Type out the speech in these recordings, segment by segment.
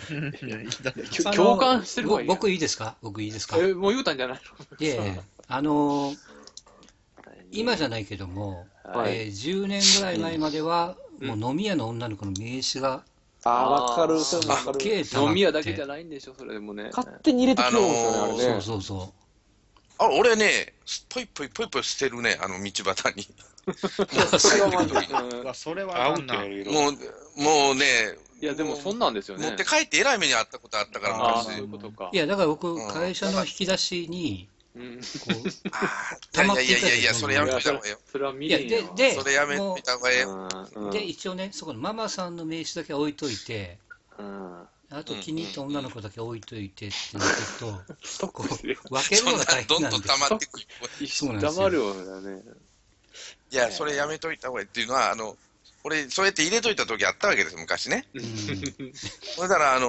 共感してるわ。 僕いいですか？僕いいですか？ もう言うたんじゃないいえ、今じゃないけども、10年ぐらい前までは、もう飲み屋の女の子の名刺が、 わかる、 それもわかる。 飲み屋だけじゃないんでしょ、それでもね。 勝手に入れてくるんですよね、あれね。 そうそうそう。 俺ね、ぽいぽい捨てるね、道端に。 それはもうね、 いや、でもそんなんですよね。 持って帰ってえらい目にあったことあったから、 そういうことか。 いや、だから僕、会社の引き出しに、こう、溜まっていたいや、それやめといた方がいいよ。 それは見れんよ。 それやめといた方がいいよ。 で、一応ね、そこのママさんの名刺だけ置いといて、あと気に入った女の子だけ置いといてってなってると、こう、分けるのが大変なんで。 どんどん溜まってくる。 そうなんですよ。 黙るよね。 いや、それやめといた方がいいっていうのは、俺、そうやって入れといた時あったわけです、昔ね。それだから、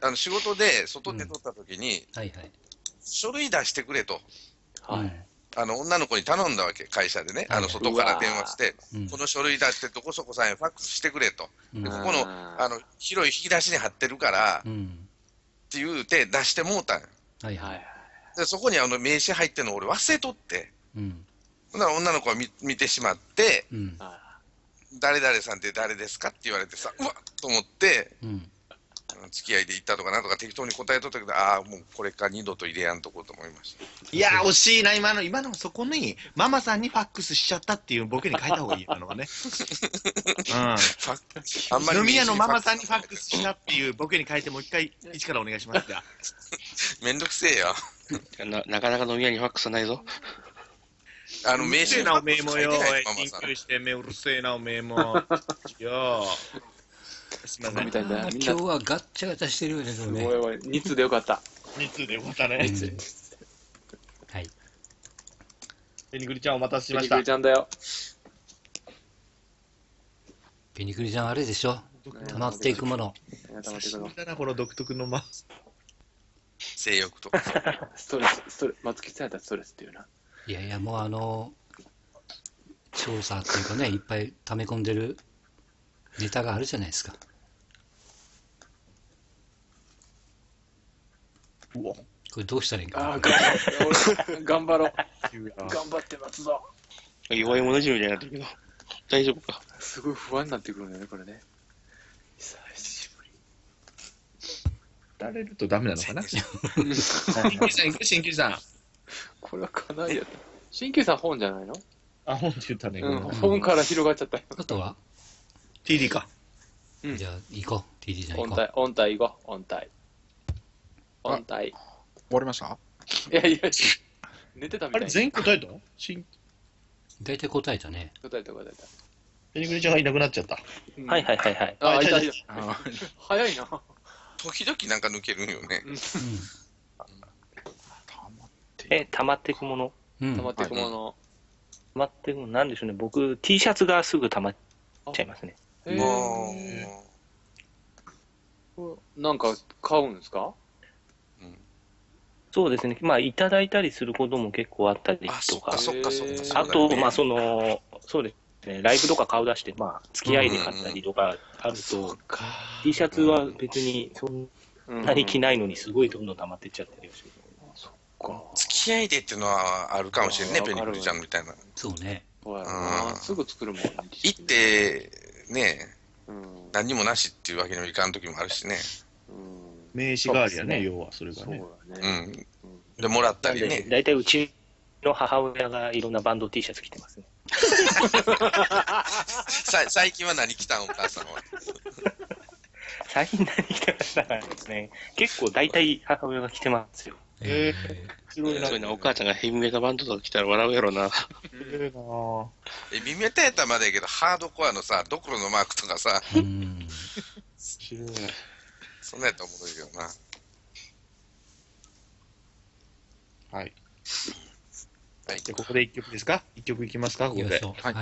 仕事で外で撮った時に、書類出してくれと。女の子に頼んだわけ、会社でね。外から電話して、この書類出して、どこそこさんへファックスしてくれと。ここの、広い引き出しに貼ってるから、って言うて出してもうたんで、そこに名刺入ってるの俺忘れとって。ほんなら女の子が見てしまって、誰々さんって誰ですかって言われてさ、うわっと思って、付き合いで行ったとかなんとか適当に答えとったけど、もうこれか二度と入れやんとこうと思いました。 いや、惜しいな、今のそこに、ママさんにファックスしちゃったっていうボケに変えた方がいいのがね。飲み屋のママさんにファックスしたっていうボケに変えて、もう一回、一からお願いしますが。 めんどくせえよ。 なかなか飲み屋にファックスないぞ。 名刺なおめえもよ、インクルしてめうるせえなおめえも。よすみません。みたいな。 今日はガッチャガチャしてるよね、 すごい。2通でよかった。 2通でよかったね。 はい。 ペニクリちゃんお待たせしました。 ペニクリちゃんだよ。 ペニクリちゃんあれでしょ？溜まっていくもの。 溜まっていくの。 だな、この独特の性欲とか。 ストレス。松木さんやったらストレスっていうな。 いやいや、もう調査っていうかね、いっぱい溜め込んでるネタがあるじゃないですか。これどうしたらいいんか。 頑張ろう。頑張って待つぞ。 弱い者じみたいになってるけど、大丈夫か。 すごい不安になってくるんだよね、これね。久しぶり。 垂れるとダメなのかな。新旧さん。 これはかなりやった。新旧さん本じゃないの？ 本って言ったね。 本から広がっちゃったよ。 あとは ?TD か。 じゃあ行こう。TD じゃん行こう。音体行こう。音体。 終わりました？ いや、寝てたみたい。 あれ全員答えた？ 大体答えたね。 答えた。 ペニクリちゃんがいなくなっちゃった。 はい。 いた。早いな。 時々なんか抜けるんよね。 溜まっていくもの。 溜まっていくもの。 溜まっていくもの、なんでしょうね。僕、T シャツがすぐ溜まっちゃいますね。 なんか買うんですか？ そうですね。まあ、いただいたりすることも結構あったりとか。あと、まあ、そうですね。ライブとか顔出して、まあ、付き合いで買ったりとかあると、T シャツは別にそんなに着ないのにすごいどんどん溜まってっちゃってるし。 付き合いでっていうのはあるかもしれんね、ペニクリちゃんみたいな。 そうね。 すぐ作るもんね。 行ってね、何にもなしっていうわけにもいかん時もあるしね。 名刺代わりやね、要はそれがね。 でもらったりね。 だいたいうちの母親がいろんなバンド T シャツ着てますね。 最近は何着たん、お母さんは。 最近何着てましたかね。結構大体母親が着てますよ。そういうのお母ちゃんがヘビメタバンドとか来たら笑うやろな。 ヘビメタやったらまだやけど、ハードコアのさ、ドクロのマークとかさ、そんなやったらおもろいけどな。 はい。じゃここで1曲ですか？ 1 曲いきますか？ここで。 はい。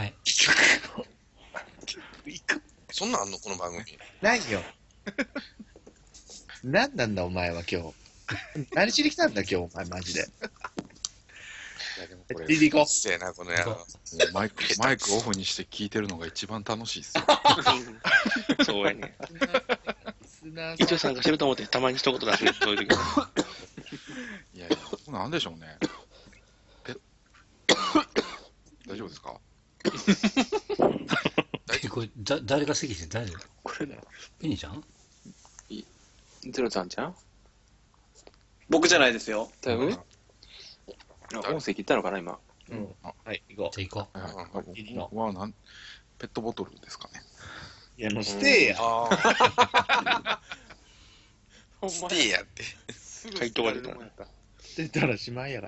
そんなんあんのこの番組。 ないよ。何なんだお前は今日。何しに来たんだ今日お前マジで。 リリコ。せえなこの野郎。 マイクオフにして聞いてるのが一番楽しいっすよ。 そうやね。 一応参加してると思って、たまに一言出してる、そういう時。 いやいや、なんでしょうね。大丈夫ですか？ これ誰が席して大丈夫？ これだ。 ペニーちゃん？ ゼロちゃんちゃん？ 僕じゃないですよ。 音声切ったのかな、今。 うん。はい、行こじゃあ行こう。 僕はペットボトルですかね。 う。いや、もうステイや。 ステイやって。 回答が出た。 出たらしまいやから。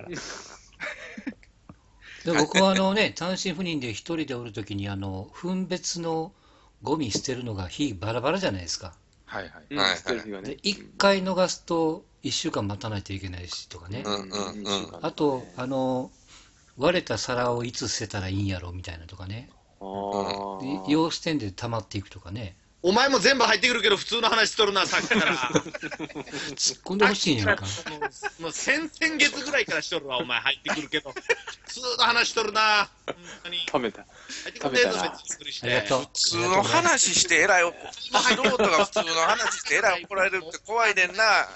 で僕は単身赴任で一人でおるときに分別のゴミ捨てるのが日バラバラじゃないですか。 はいはい。 で1回逃すと1週間待たないといけないしとかね。あと割れた皿をいつ捨てたらいいんやろみたいなとかね。用捨てんで溜まっていくとかね。 お前も全部入ってくるけど普通の話しとるな、さっきから。 突っ込んでほしいんやんか。 もう先々月ぐらいからしとるわ、お前入ってくるけど。普通の話しとるな。本当に。 食べた。 入ってくる程度別にびっくりして。 普通の話してえらい、素人が普通の話してえらい怒られるって怖いねんな。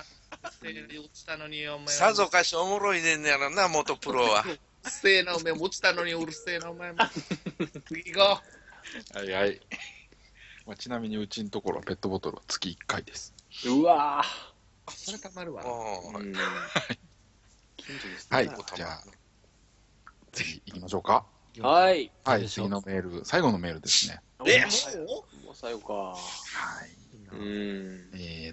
さぞかしおもろいねんやろな、元プロは。 うるせえな、お前、落ちたのにうるせえな、お前も。次行こう。はいはい。ちなみにうちのところはペットボトルは月1回です。 うわぁ。それたまるわ。 はい。じゃあ、次行きましょうか。 はい。 はい、次のメール、最後のメールですね。 もう最後か。 はい。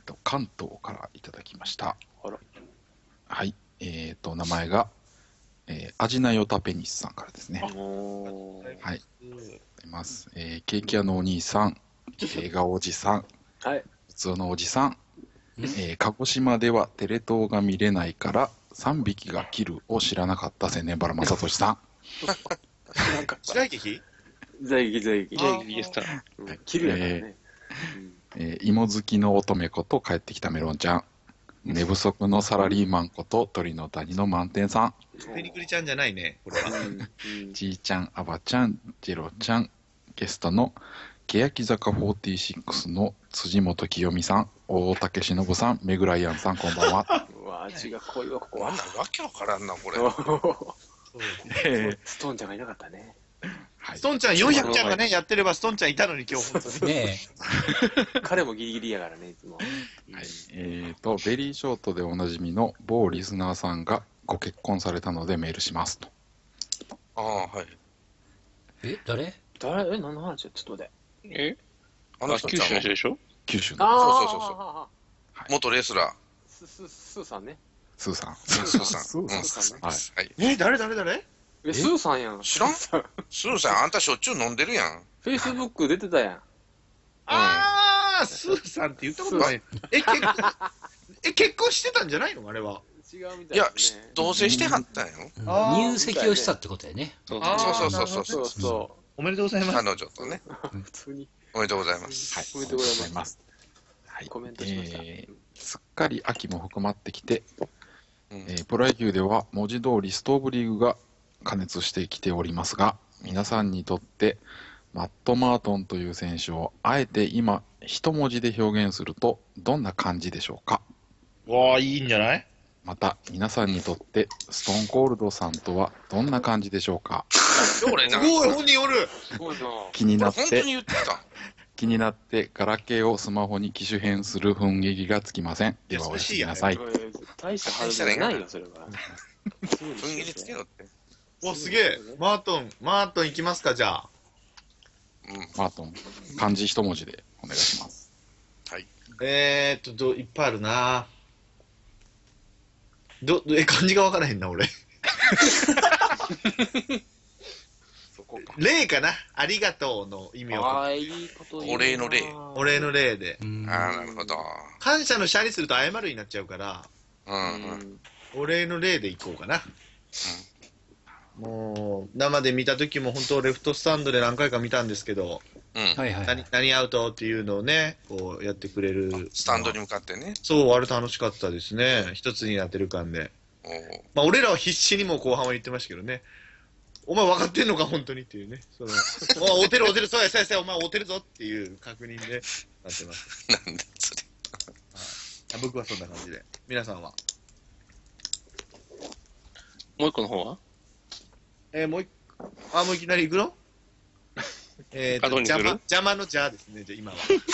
関東からいただきました。はい。名前が、アジナヨタペニスさんからですね。はい。ありがとうございます。ケーキ屋のお兄さん、映画おじさん、 はい、 普通のおじさん、鹿児島ではテレ東が見れないから3匹が切るを知らなかった千年原正俊さん。 時代劇在劇ですか。 切るやからね。 芋好きの乙女こと帰ってきたメロンちゃん。寝不足のサラリーマンこと鳥の谷の満点さん。 ペニクリちゃんじゃないね、これは。 ちいちゃん、あばちゃん、ジェロちゃん、ゲストの欅坂46の辻元清美さん、大竹しのぶさん、メグライアンさん、こんばんは。 うわ、味が濃いわ、ここは。 わけわからんな、これ。 ストーンちゃんがいなかったね。 ストンちゃん、400ちゃんがね、やってればストンちゃんいたのに今日、本当に。 ね彼もギリギリやからね、いつも。 はい。ベリーショートでおなじみの某リスナーさんがご結婚されたのでメールしますと。 ああ、はい。 誰？ 何の話？ちょっと待って。 九州の人でしょ？ 九州の。 そう。元レスラー。 スーさんね。 スーさん。 はい。 誰スーさんやん。 知らん？スーさん、あんたしょっちゅう飲んでるやん。 フェイスブック出てたやん。 あー、スーさんって言ったことない。結婚してたんじゃないのあれは。 違うみたい。 いや、同棲してはったんよ。 入籍をしたってことやね。 そう。 おめでとうございます。 彼女とね。 普通に。 おめでとうございます。 はい。おめでとうございます。 はい。 コメントしました。 すっかり秋も含まってきて、プロ野球では文字通りストーブリーグが加熱してきておりますが、皆さんにとってマット・マートンという選手をあえて今一文字で表現するとどんな感じでしょうか？ わあ、いいんじゃない？ また皆さんにとってストーンコールドさんとはどんな感じでしょうか？ すごい、本人おる。 気になって本当に言ってた。 気になってガラケーをスマホに機種変する雰囲気がつきません。ではおやすみなさい。 大した話じゃないよ、それは。 雰囲気つけろって。 お、すげえ。マートン行きますか、じゃあ。 マートン、漢字一文字でお願いします。 はい。 いっぱいあるな。漢字が分からへんな、俺。礼かな。ありがとうの意味を。 お礼の礼。 お礼の礼で。 ああ、なるほど。 感謝の謝にすると謝るになっちゃうから、お礼の礼でいこうかな。もう、生で見た時も本当レフトスタンドで何回か見たんですけど、何アウトっていうのをね、こうやってくれる。 スタンドに向かってね。 そう、あれ楽しかったですね。一つになってる感で。まあ、俺らは必死にも後半は言ってましたけどね。お前分かってんのか、本当にっていうね。おてる、そうや、お前おてるぞっていう確認でなってます。 なんだそれ。 僕はそんな感じで。皆さんはもう一個の方はもういきなり行くのあ、どうにする？ 邪魔の邪ですね、じゃあ今は。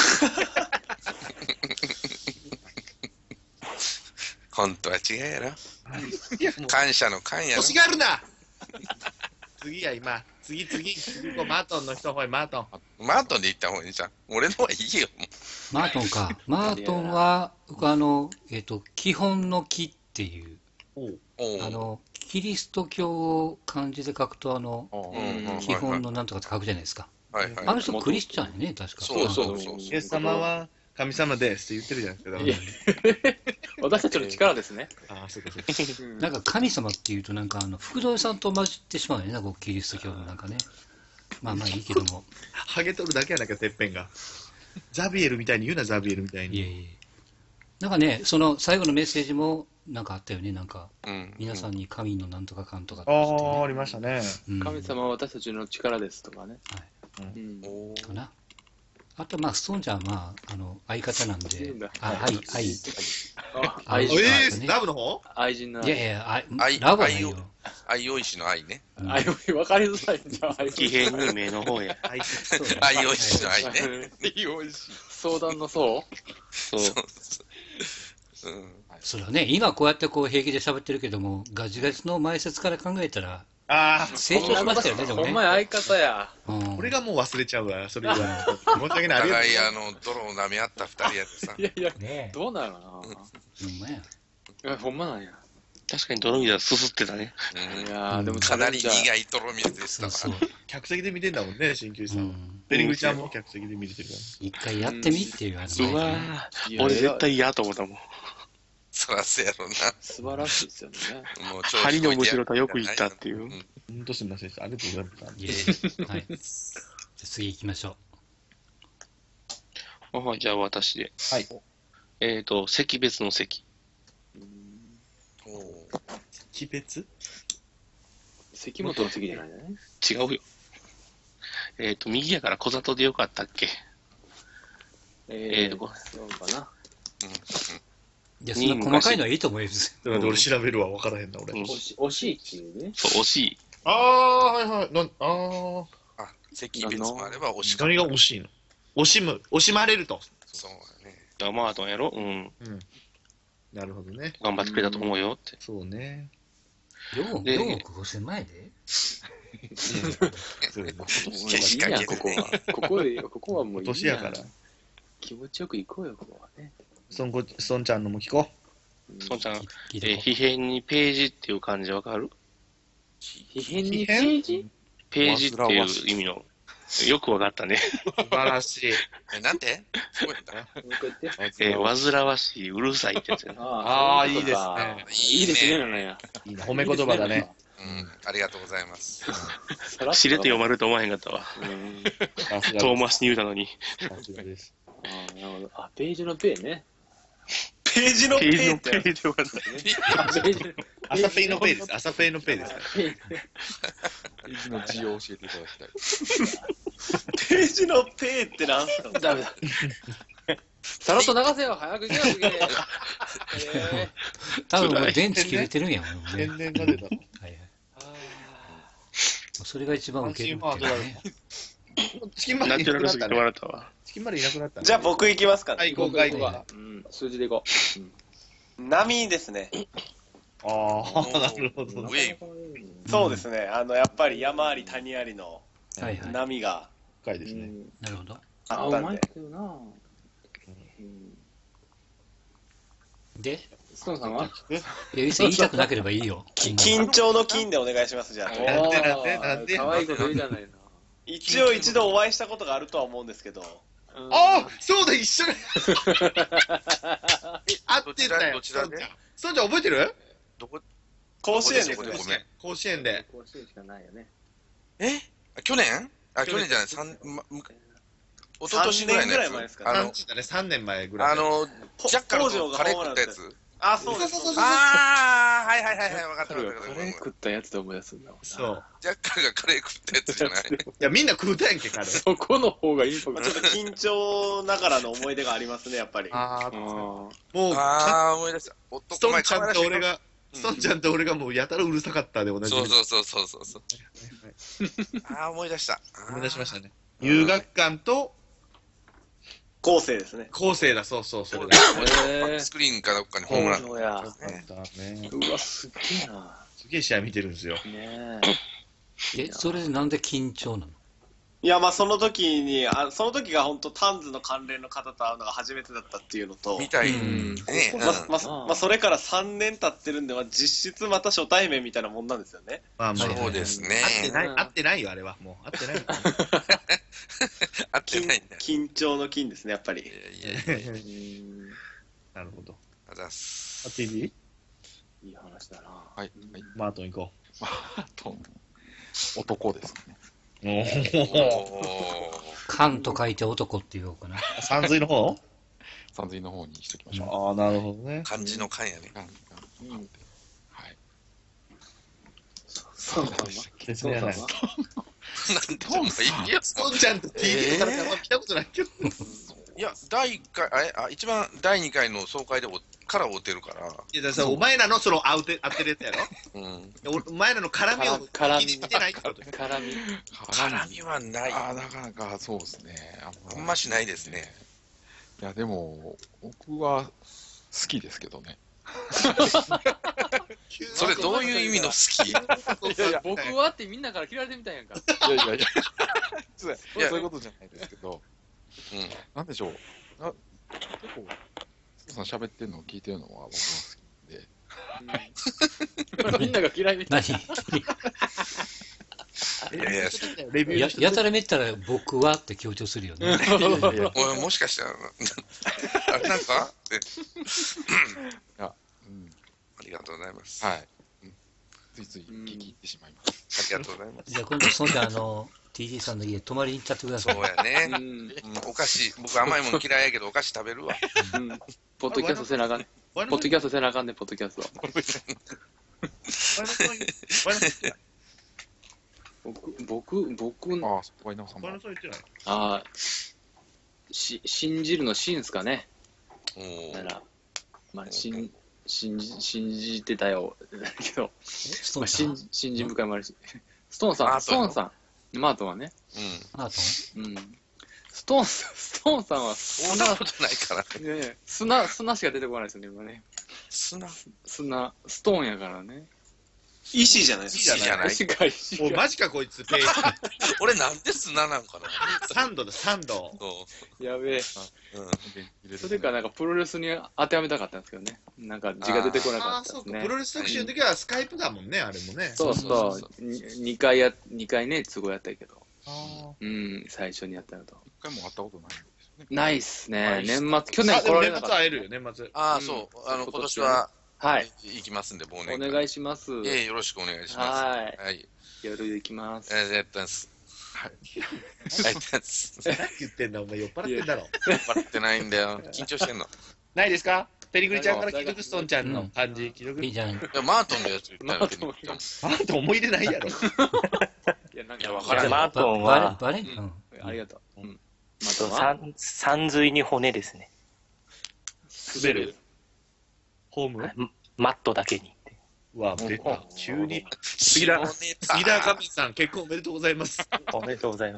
本当は違うやろ。感謝の感やろ。 欲しがるな次や、今。次、マートンの人、ほい、マートン。 マートンで行った方がいいじゃん。俺の方がいいよ。 マートンか。マートンは、僕基本の木っていう、キリスト教を漢字で書くと、基本のなんとかって書くじゃないですか。あの人クリスチャンやね、確か。 そう。 イエス様は神様ですって言ってるじゃないですか。 私たちの力ですね。 ああ、そうかそうか。 なんか神様っていうと、なんか福添さんと混じってしまうよね、なんかキリスト教のなんかね。まあまあいいけども。 ハゲとるだけやなきゃ、てっぺんが。ザビエルみたいに言うな、ザビエルみたいに。 いえいえ。なんかね、その最後のメッセージも、なんかあったよね、なんか、皆さんに神のなんとかかんとかって、 ね。ああ、ありましたね。 神様は私たちの力ですとかね。 はい。かな。あと、まあ、ストーンちゃんは、相方なんで、 愛人。 ラブの方？ 愛人の愛。いやいや、ラブはないよ。 愛おいしの愛ね。 愛おい、わかりづらいんじゃん。 奇変に目の方や。 愛おいしの愛ね。 愛おいし。相談のそう？ そう。 それはね、今こうやってこう平気で喋ってるけども、ガチガチの前説から考えたら、成長しましたよね、でもね。 お前相方や。 俺がもう忘れちゃうわ、それぐらい。申し訳ない。 お互い泥を舐め合った二人やってさ。 いやいや、どうなるのな。 ほんまや。 ほんまなんや。 確かに泥水はすすってたね。 いやでもかなり苦い泥水でしたから。 客席で見てんだもんね、鍼灸師さんは。ベリングちゃんも客席で見てるから。 一回やってみっていう話。 うわ俺絶対嫌と思ったもん。 そらそうやろな。 素晴らしいですよね。 針のむしろとよく言ったっていう。 本当すみませんでした。ありがとうございました。はい。じゃあ次行きましょう。じゃあ私で。 はい。 席別の席。 席別？ 関本の席じゃないね。 違うよ。右やから小里でよかったっけ？ そうかな。 いや、そんな細かいのはいいと思います。 俺調べるわ、分からへんな、俺。 惜しいっていうね。 そう、惜しい。 はいはい。 席別もあれば惜しい。 何が惜しいの？惜しまれると。 そうだね。 ダマートンやろ？ なるほどね。 頑張ってくれたと思うよって。 そうね。 4億5000万円で？ いいや、ここは。ここはもういいや。 年やから。 気持ちよく行こうよ、ここはね。 孫ちゃんのも聞こう。孫ちゃん、皮変にページっていう漢字わかる？ 皮変にページ？ ページっていう意味の。よくわかったね。 素晴らしい。 なんて？すごいな。煩わしい、うるさいってやつやな。 ああ、いいですね。 いいですね、なんや。 いいな、褒め言葉だね。 ありがとうございます。 しれっと読まれると思わへんかったわ。遠回しに言うたのに。 なるほど。あ、ページのペーね。 ページのペーってページのページ朝ペイのペイです。朝ペイのペイです。 ページの字を教えていただきたい。 ページのペーってなんすか？ ダメだ。さらっと流せよ、早く行けよ、 多分もう電池切れてるんやもんね。 天然が出た。はいはい。 それが一番受けるっていうね。 チキンマリいなくなったね。チキンマリいなくなったね。 じゃあ僕行きますかね。 はい、行こう。数字でいこう。波ですね。 ああ、なるほど。 そうですね。やっぱり山あり谷ありの波が深いですね。 なるほど。 あったんで。 で、 ストーンさんは言いたくなければいいよ。 緊張の金でお願いします、じゃあ。 なんで可愛いこと言うじゃないの。 一応一度お会いしたことがあるとは思うんですけど。 ああ、そうだ、一緒だ。合ってたよ。そうちゃん覚えてる？ 甲子園ですね。 甲子園で。 甲子園しかないよね。 去年？去年じゃない、一昨年ぐらいのやつ。 3年前ぐらい。 ジャッカルとカレー食ったやつ。 あ、そうです。 ああ、はいはいはいはい、分かったカレー食ったやつで思い出すんだもんな。 そう。 ジャッカーがカレー食ったやつじゃない。 いや、みんな食うたやんけ、カレー。 そこの方がいいのかちょっと緊張ながらの思い出がありますね、やっぱり。 もう、 思い出した。 ストンちゃんと俺が、ストンちゃんと俺がもうやたらうるさかったで同じ。 そう。思い出した。 思い出しましたね。遊学館と、 構成ですね。 構成だ、そう、それだ。 スクリーンかどっかにホームラン。 うわ、すげえな。 すげえ試合見てるんですよ。 ねそれでなんで緊張なの？ いや、まあその時が本当タンズの関連の方と会うのが初めてだったっていうのと、 みたいね。 まあそれから3年経ってるんで、実質また初対面みたいなもんなんですよね。 そうですね。 合ってないよ、あれは。もう、合ってない。 合ってないんだ。 緊張の金ですね、やっぱり。 なるほど。 あざす。 あっていい？ いい話だな。 はい。 マートン行こう。マートン、男ですね。 缶と書いて男って言おうかな。 山水の方？ 山水の方にしときましょう。 ああ、なるほどね。 漢字の漢やね。 はい。 そうなんですね。 なんていいやストンちゃんと TD から見たことないけど。 いや、第1回、一番第2回の総会でから会うてるから。 いや、だからお前らのその合ってるやつやろ？お前らの絡みを見てないってこと？ 絡みはない。 なかなかそうですね。 あんましないですね。 いや、でも、僕は好きですけどね。 それどういう意味の好き？ いや、僕はってみんなから嫌われてみたいやんか。 いやそういうことじゃないですけど、なんでしょう、結構、ストさん喋ってるのを聞いてるのは僕も好きで。 みんなが嫌いみたいな。 やたらめったら僕はって強調するよね。 もしかしたら、あれなんかって。ありがとうございます。 はい。ついつい聞き入ってしまいます。 ありがとうございます。 じゃあ今度、そんじゃTD さんの家泊まりに行っちゃってください。 そうやね。お菓子、僕甘いもん嫌いやけどお菓子食べるわ。 ポッドキャストせなあかんね。ポッドキャストせなあかんね、ポッドキャスト。僕、信じるの信ですかね。だから、まあ、信じてたよ。だけど、信心深いもあるし。ストーンさん、マートンはね。 マートン？ ストーンさんはそんなことないからね。砂しか出てこないですよね、今ね。ストーンやからね。 石じゃないですか。 石か。 おマジかこいつ。 俺なんで砂なんかな。 サンド。 やべえ。それかなんかプロレスに当てはめたかったんですけどね。なんか字が出てこなかったですね。 プロレス特集の時はスカイプだもんね、あれもね。 そう。2回ね、都合やったけど。最初にやったのと。 1回も会ったことないんですよね。 ないっすね。年末、去年来られなかった。 年末会えるよ、年末。 そう。今年は、行きますんで、 お願いします。 よろしくお願いします。はい。 夜行きます。 やったんす。 何言ってんだ、お前酔っ払ってんだろ。 酔っ払ってないんだよ。緊張してんの。 ないですか？ペリグリちゃんから聞くストンちゃんの感じ。 いいじゃん。 マートンのやつ言ったら。マートン思い出ないやろ。 いや、なんか分からん。マートンは、 ありがとう。 山水に骨ですね。 滑る。 ホーム？ マットだけに。 うわ、出た。急に。杉田神さん、結婚おめでとうございます。 おめでとうございます。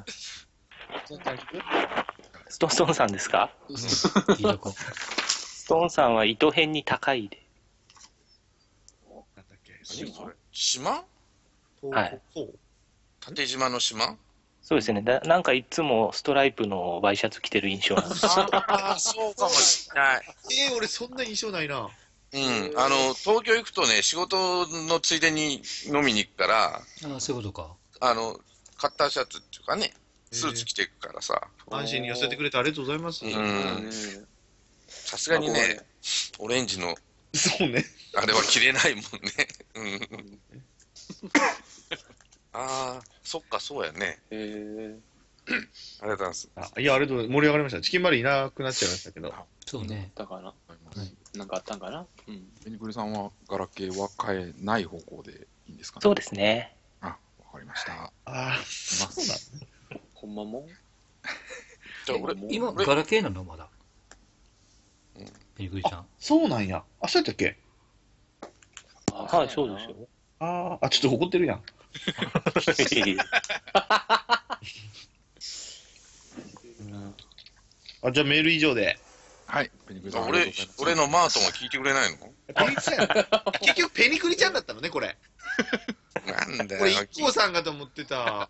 ストーンさんですか？ストーンさんは糸編に高いで。 なんだっけ？ 島？ はい。 縦島の島？ そうですね。なんかいつもストライプのワイシャツ着てる印象なんです。 そうかもしれない。 俺そんな印象ないな。 東京行くとね、仕事のついでに飲みに行くから、 そういうことか。 カッターシャツっていうかね、スーツ着ていくからさ。 安心に寄せてくれてありがとうございます。 さすがにね、オレンジの、 そうね。 あれは着れないもんね。そっか、そうやね。ありがとうございます。 いや、ありがとうございます。盛り上がりました。チキンマリいなくなっちゃいましたけど。 そうね。 だから。 なんかあったんかな。 ベニクリさんはガラケーは変えない方向でいいんですかね。 そうですね。 あ、わかりました。 ああ、そうなんほんまもじゃあ今、ガラケーなのまだ。ベニクリちゃん。 そうなんや。あ、そうやったっけ？ はい、そうですよ。 ああ、ちょっと怒ってるやん。あ、じゃあメール以上で。 はい。 俺のマートンは聞いてくれないの？ 結局ペニクリちゃんだったのね、これ。 なんだよ。 これ、一光さんかと思ってた。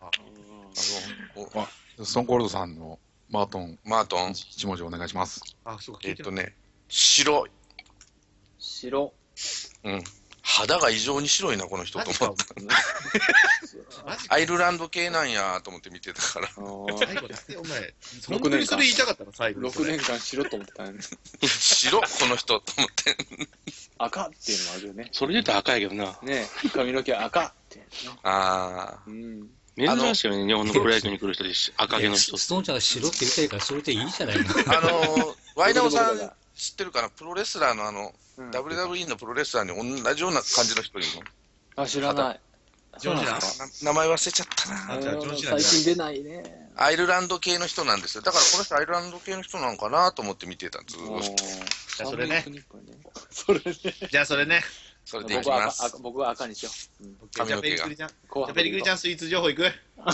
ストーンコールドさんのマートン。 1 文字お願いします。 あ、そうか。 白。 白。 肌が異常に白いな、この人と思った。アイルランド系なんやと思って見てたから。 最後だって、お前、本当にそれ言いたかったの、最後。 6年間白と思ってたん白、この人と思って。 赤っていうのもあるよね。 それで言ったら赤やけどな。 ね髪の毛赤って。 ああ。 珍しいよね、日本のプロ野球に来る人で赤毛の人。 ストーンちゃんが白って言いたいから、それでいいじゃないの。 ワイナオさん知ってるかな、プロレスラーのWWE のプロレスラーに同じような感じの人いるの？ あ、知らない。 ジョン・シナ。 名前忘れちゃったな。 最近出ないね。 アイルランド系の人なんですよ。だからこの人アイルランド系の人なのかなと思って見てたんです。 じゃあそれね。 それね。 じゃあそれね。 それでいきます。 僕は赤にしよう。 髪の毛が。 じゃあペリクリちゃんスイーツ情報いく？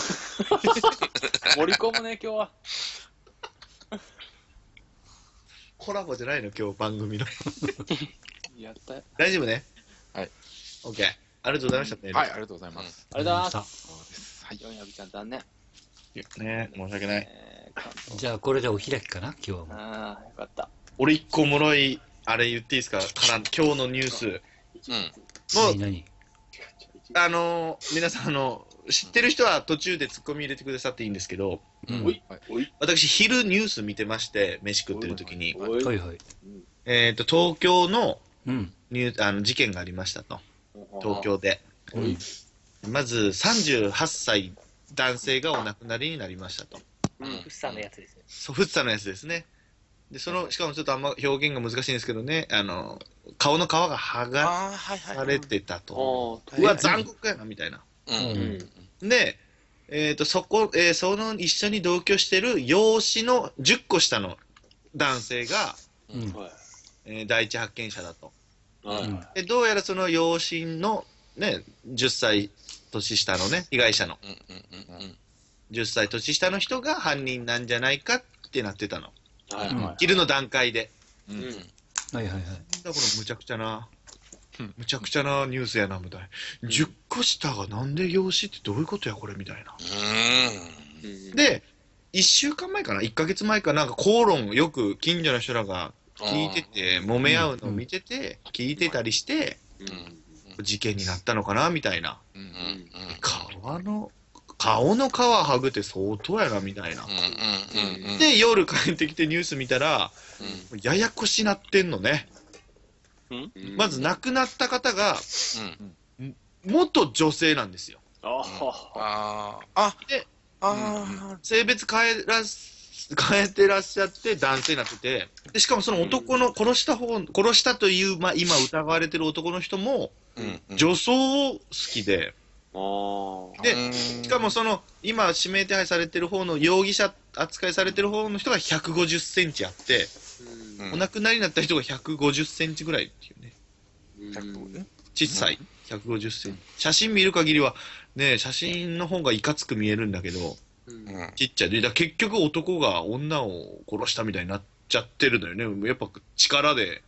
盛り込むね、今日は。 コラボじゃないの今日番組の。 やったよ。 大丈夫ね。 はい。 オッケー。ありがとうございましたね。 はい、ありがとうございます。 ありがとうございます。はい。400ちゃん残念。 ね、申し訳ない。 じゃあこれでお開きかな今日はもう。 ああ、よかった。 俺一個おもろいあれ言っていいですか？今日のニュース。もう何？ 皆さん知ってる人は途中でツッコミ入れてくださっていいんですけど、私昼ニュース見てまして、飯食ってる時に、東京の事件がありましたと、東京で。まず38歳男性がお亡くなりになりましたと。 フッサのやつですね。 そう、フッサのやつですね。で、しかもちょっとあんま表現が難しいんですけどね、顔の皮が剥がされてたと。うわ、残酷やな、みたいな。で、その一緒に同居してる養子の10個下の男性が、第一発見者だと。でどうやらその養子の、ね、10歳年下のね、被害者の、10歳年下の人が犯人なんじゃないかってなってたの。昼の段階で。 はいはいはい。 だからむちゃくちゃなニュースやな、みたいな。10個下がなんで養子ってどういうことや、これ、みたいな。で、1週間前かな、1ヶ月前かなんか口論よく近所の人らが聞いてて、揉め合うのを見てて、聞いてたりして、事件になったのかな、みたいな。顔の皮剥ぐって相当やな、みたいな。で、夜帰ってきてニュース見たら、ややこしなってんのね。まず亡くなった方が、元女性なんですよ。で、性別変えてらっしゃって男性になってて、でしかもその男の殺したという、今疑われてる男の人も、女装を好きで、で、しかも今指名手配されてる方の容疑者扱いされてる方の人が150センチあって、お亡くなりになった人が150センチぐらいっていうね。小さい。150センチ。写真見る限りは、ね、写真の方がいかつく見えるんだけど、ちっちゃい。で、結局男が女を殺したみたいになっちゃってるのよね。やっぱ力で。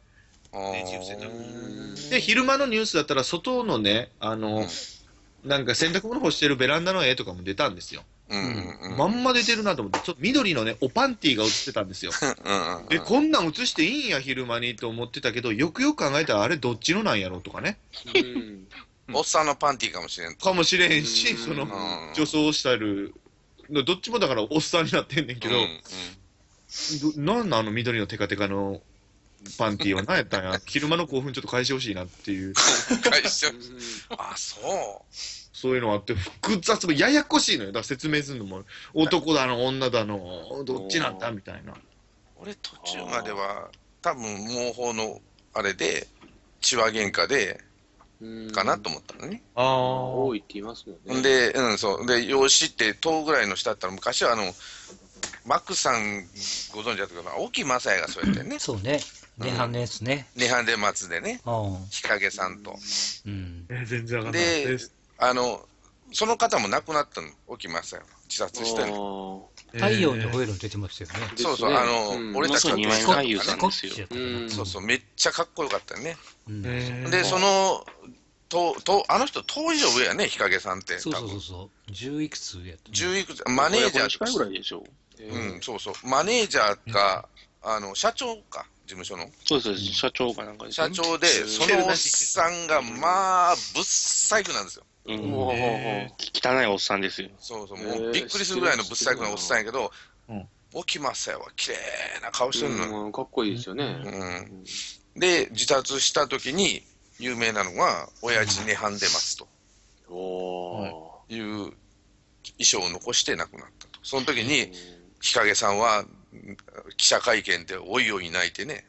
で、昼間のニュースだったら、外のね、なんか洗濯物干してるベランダの絵とかも出たんですよ。まんま出てるなと思って、ちょっと緑のね、おパンティーが映ってたんですよ。で、こんなん映していいんや、昼間にと思ってたけど、よくよく考えたら、あれどっちのなんやろとかね。 おっさんのパンティーかもしれん。 かもしれへんし、女装したる、どっちもだからおっさんになってんねんけど、なんな緑のテカテカのパンティーは何やったんや。昼間の興奮ちょっと返してほしいなっていう。 返してほしい。あ、そう。 そういうのあって、複雑もややこしいのよ。だから説明するのも、男だの、女だの、どっちなんだみたいな。 俺途中までは、多分、毛包のあれで、血話喧嘩で、かなと思ったのね。 多いって言いますもんね。 で、そう。で、養子って10ぐらいの人だったら、昔はマックさんご存知だったかな、沖正也がそうやってね。 そうね。涅槃のやつね。 涅槃で松でね。日陰さんと。 全然わかんない。 で、その方も亡くなったの、沖正也は。自殺してるの。 太陽に吠えるの出てましたよね。 そうそう、俺たちの二枚俳優さんですよ。 そうそう、めっちゃかっこよかったよね。で、あの人、10以上上やね、日陰さんって。 そう。10いくつ上やった。 10いくつ、マネージャー。 近いぐらいでしょ。 そうそう。マネージャーか、社長か、事務所の。 そうです、社長かなんか社長で、そのおっさんが、まあ、ぶっ細工なんですよ。 汚いおっさんですよ。 そうそう、もうびっくりするぐらいのぶっ細工なおっさんやけど、沖正也は綺麗な顔してるのよ。 かっこいいですよね。 で、自殺した時に有名なのが、親父涅槃でますと。いう衣装を残して亡くなったと。その時に、日陰さんは記者会見でおいおい泣いてね。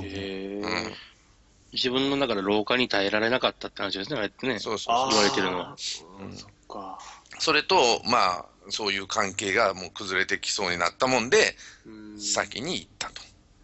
自分の中で廊下に耐えられなかったって話ですね、あれってね。 そうそう。 言われてるのは。 それと、まあ、そういう関係がもう崩れてきそうになったもんで、先に行ったと。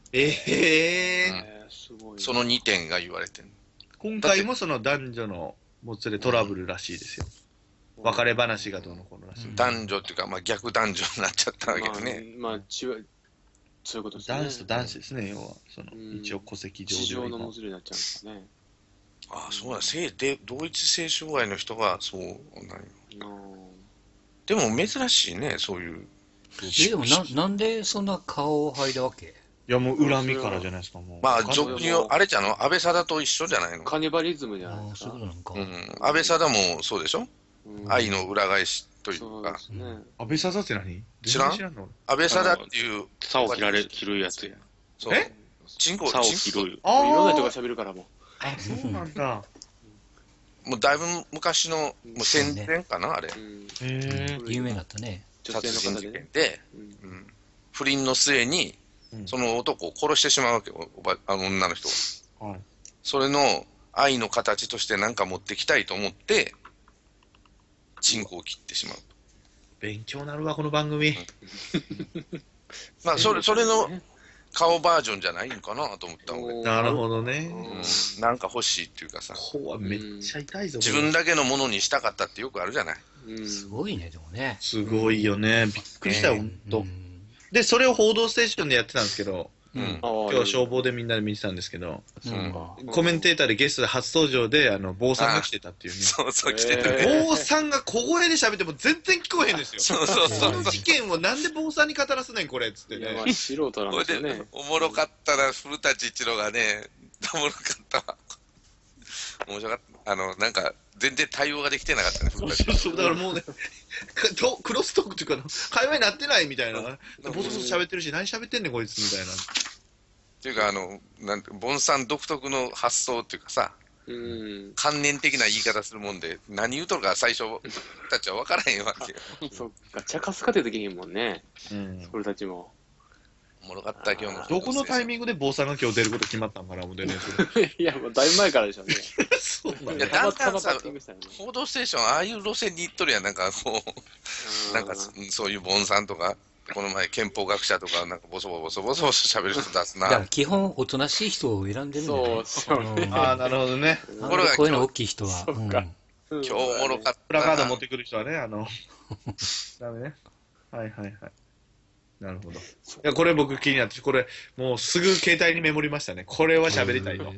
その2点が言われてる。 今回もその男女のもつれトラブルらしいですよ。別れ話がどうのこうのらしい。 男女っていうか、まあ逆男女になっちゃったわけでね。 まあ、そういうことですね。 男子と男子ですね、要は。一応戸籍上で。 地上のもつれになっちゃうんですかね。 ああ、そうだ、同一性障害の人がそうなの。でも珍しいね、そういう。 でもなんでそんな顔を剥いだわけ？ いや、もう恨みからじゃないですか、もう。 まあ、俗にあれじゃの、安倍貞と一緒じゃないの。 カニバリズムじゃないですか。 安倍貞もそうでしょ。愛の裏返しというか。 安倍貞って何？ 知らん？安倍貞っていう。 竿を切るやつや。 そう。チンコ、 竿を切る。 いろんな人が喋るからもう。 あ、そうなんだ。 もうだいぶ昔の、もう戦前かな、あれ。 有名だったね。 殺人事件で、不倫の末に、その男を殺してしまうわけよ、女の人は。それの愛の形として何か持ってきたいと思って、チンコを切ってしまう。 勉強になるわ、この番組。 まあ、それの顔バージョンじゃないんかなと思ったの。 なるほどね。 なんか欲しいっていうかさ。 めっちゃ痛いぞ。 自分だけのものにしたかったってよくあるじゃない。 すごいね、でもね。 すごいよね。びっくりしたよ、ほんと。で、それを報道ステーションでやってたんですけど、今日は消防でみんなで見てたんですけど、コメンテーターでゲストで初登場で、坊さんが来てたっていうね。 そうそう、来てた。 坊さんが小声で喋っても全然聞こえへんですよ。 そうそうそう。 この事件をなんで坊さんに語らせないんこれっつってね。 素人なんですよね。 おもろかったら、古舘一郎がね、おもろかったわ。面白かった。なんか、全然対応ができてなかったね、古舘。 そう、だからもうね、クロストークっていうか、会話になってないみたいな。ボソボソ喋ってるし、何喋ってんねんこいつみたいな。 っていうか、なんて、ボンさん独特の発想っていうかさ、観念的な言い方するもんで、何言うとるか最初たちは分からへんわけよ。 そっか、茶化すかってできへんもんね。俺たちも。 おもろかった、今日の。 どこのタイミングで坊さんが今日出ること決まったんかな、思ってね。 いや、もうだいぶ前からでしょうね。 そうなんだ。だんだんさ、報道ステーション、ああいう路線に行っとるやん、なんかこう、なんかそういうボンさんとか、この前憲法学者とか、なんかボソボソ喋る人出すな。 だから基本、おとなしい人を選んでるんだよね。 そうね。 ああ、なるほどね。 これがこういうの大きい人は。 今日おもろかった。 プラカード持ってくる人はね、ダメね。はいはいはい。なるほど。いや、これ僕気になって、これ、もうすぐ携帯にメモりましたね。これは喋りたいと。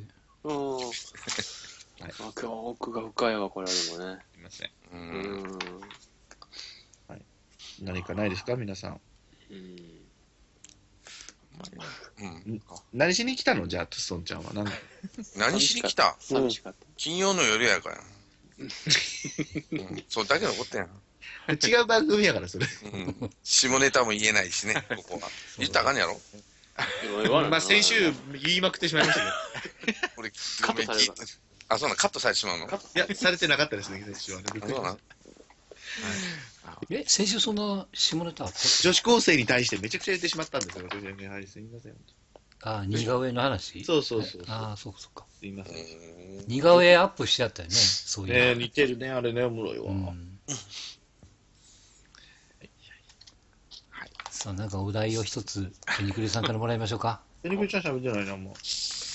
今日奥が深いわ、これはでもね。 すいません。はい。何かないですか、皆さん。何しに来たのじゃあ、トゥッソンちゃんは。 何しに来た？ 寂しかった。 金曜の夜やから。それだけのことやん。 違う番組やからそれ、 下ネタも言えないしね、ここは。言ったらあかんやろ。 まあ先週言いまくってしまいましたけど、 俺カットされる。あ、そうなの、カットされてしまうの？いや、されてなかったですね、先週はね。 そうなの。 先週そんな下ネタあった？ 女子高生に対してめちゃくちゃ言ってしまったんですよ。はい、すみません。 似顔絵の話？ そうそうそう。 ああ、そうかそうか。 すいません。 似顔絵アップしちゃったよね、そういう。 ね、似てるね、あれね、おもろいわ。 さあ、なんかお題を一つ、ペニクリさんからもらいましょうか。 ペニクリちゃん喋ってないな、もう。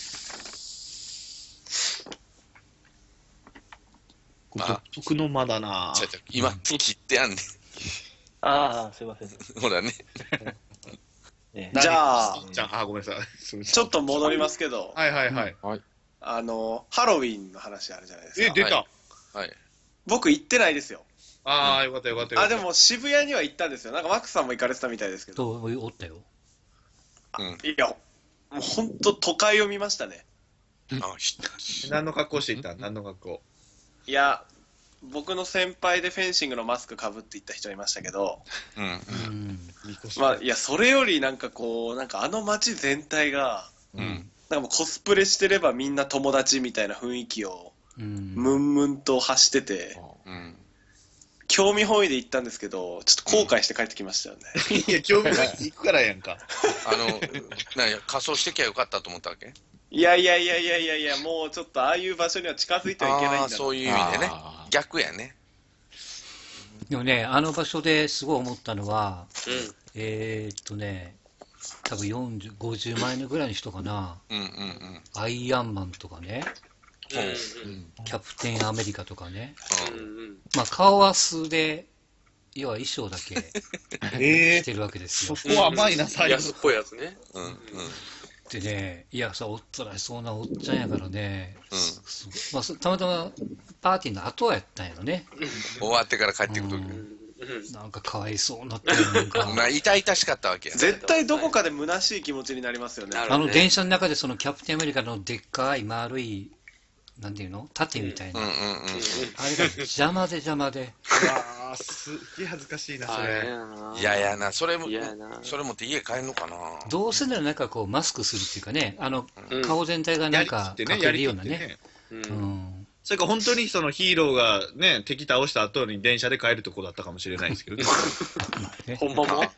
独特の間だな。 今、切ってあんねん。 ああ、すいません。 ほらね。 じゃあ、ごめんなさい。 ちょっと戻りますけど。 はいはいはい。 ハロウィンの話あるじゃないですか。 出た。 はい。 僕行ってないですよ。 ああ、よかったよかった。 でも渋谷には行ったんですよ。なんかマックスさんも行かれてたみたいですけど。 おったよ。 いや、もう本当都会を見ましたね。 何の格好していった何の格好？ いや、僕の先輩でフェンシングのマスクかぶっていった人いましたけど、まあ、いや、それよりなんかこう、なんかあの街全体が、なんかもうコスプレしてればみんな友達みたいな雰囲気を、ムンムンと発してて、興味本位で行ったんですけど、ちょっと後悔して帰ってきましたよね。 いや、興味本位で行くからやんか。 仮装してきゃよかったと思ったわけ？ いや、もうちょっとああいう場所には近づいてはいけないんだな。 そういう意味でね。逆やね。 でもね、あの場所ですごい思ったのは、多分40、50万円ぐらいの人かな。アイアンマンとかね。キャプテンアメリカとかね。まあ顔は素で、要は衣装だけしてるわけですよ。 そこは甘いな、最後。 安っぽいやつね。 でね、いや、おっとらしそうなおっちゃんやからね、まあ、たまたまパーティーの後やったんやろね。 終わってから帰ってくるとき。なんかかわいそうになってるなんか。 まあ、痛々しかったわけや。 絶対どこかで虚しい気持ちになりますよね。 電車の中でそのキャプテンアメリカのでっかい丸い、なんていうの盾みたいな。あれが邪魔で。 ああ、すっげえ恥ずかしいな、それ。 いやな、それ持って家帰んのかな。 どうせならなんかこうマスクするっていうかね、顔全体がなんか隠れるようなね。 それか本当にそのヒーローがね、敵倒した後に電車で帰るとこだったかもしれないですけどね。 ほんまも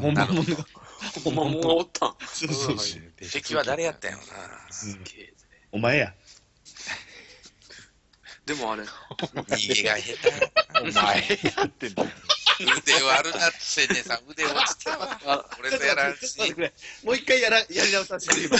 がおったん。 敵は誰やったんやろな。 お前や。 でもあれ、 逃げが下手。 お前やってんだよ。 腕悪なってねさ、腕落ちたわ。俺とやらんし。 もう一回やり直させて、今。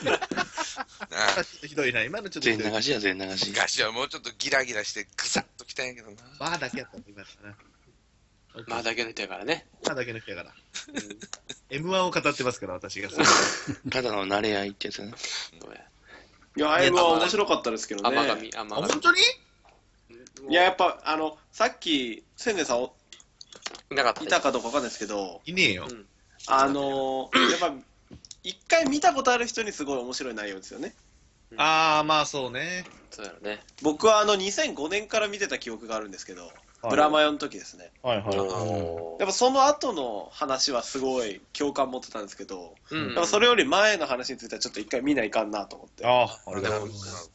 ひどいな、今のちょっと。 全流しや、全流し。 昔はもうちょっとギラギラして、ぐさっときたんやけどな。 まあだけやったの、今だな。 まあだけの人やからね。 まあだけの人やから。M1 を語ってますから、私が。 ただの慣れ合いってやつね。 いや、M1 は面白かったですけどね。 本当に？ いや、やっぱ、さっき、千年さんいたかどうかわかんないですけど、 いねえよ。 やっぱ、一回見たことある人にすごい面白い内容ですよね。 ああ、まあそうね。 そうやろね。 僕は2005年から見てた記憶があるんですけど、ブラマヨの時ですね。 はいはい。 やっぱその後の話はすごい共感持ってたんですけど、やっぱそれより前の話についてはちょっと一回見ないかんなと思って。 ありがとうございます。